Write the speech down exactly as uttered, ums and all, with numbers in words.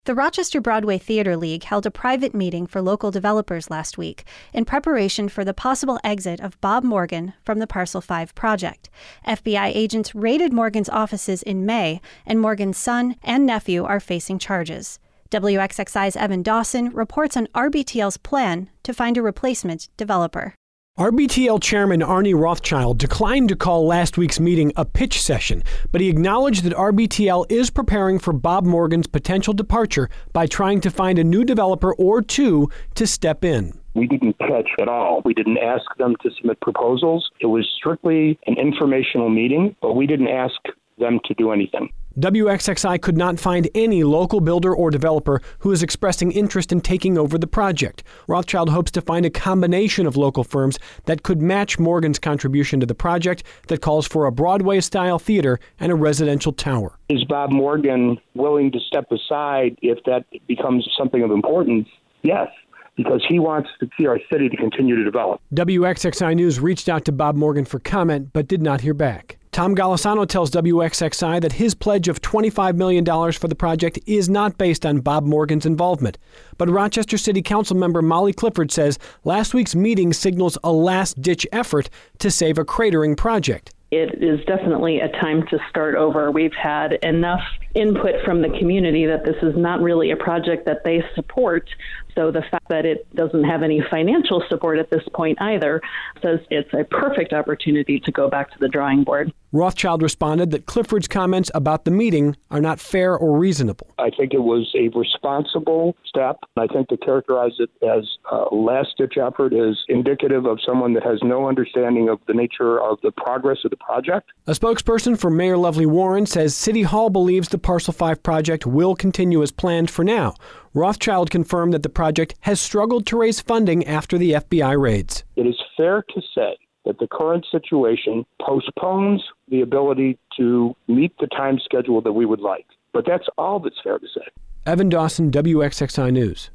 The Rochester Broadway Theater League held a private meeting for local developers last week in preparation for the possible exit of Bob Morgan from the Parcel five project. F B I agents raided Morgan's offices in May, and Morgan's son and nephew are facing charges. W X X I's Evan Dawson reports on R B T L's plan to find a replacement developer. R B T L Chairman Arnie Rothschild declined to call last week's meeting a pitch session, but he acknowledged that R B T L is preparing for Bob Morgan's potential departure by trying to find a new developer or two to step in. We didn't pitch at all. We didn't ask them to submit proposals. It was strictly an informational meeting, but we didn't ask them to do anything. W X X I could not find any local builder or developer who is expressing interest in taking over the project. Rothschild hopes to find a combination of local firms that could match Morgan's contribution to the project that calls for a Broadway-style theater and a residential tower. Is Bob Morgan willing to step aside if that becomes something of importance? Yes, because he wants to see our city to continue to develop. W X X I News reached out to Bob Morgan for comment, but did not hear back. Tom Golisano tells W X X I that his pledge of twenty-five million dollars for the project is not based on Bob Morgan's involvement. But Rochester City Council member Molly Clifford says last week's meeting signals a last-ditch effort to save a cratering project. It is definitely a time to start over. We've had enough input from the community that this is not really a project that they support. So the fact that it doesn't have any financial support at this point either says it's a perfect opportunity to go back to the drawing board. Rothschild responded that Clifford's comments about the meeting are not fair or reasonable. I think it was a responsible step. I think to characterize it as a last-ditch effort is indicative of someone that has no understanding of the nature of the progress of the project. A spokesperson for Mayor Lovely Warren says City Hall believes the Parcel five project will continue as planned for now. Rothschild confirmed that the project has struggled to raise funding after the F B I raids. It is fair to say that the current situation postpones the ability to meet the time schedule that we would like. But that's all that's fair to say. Evan Dawson, W X X I News.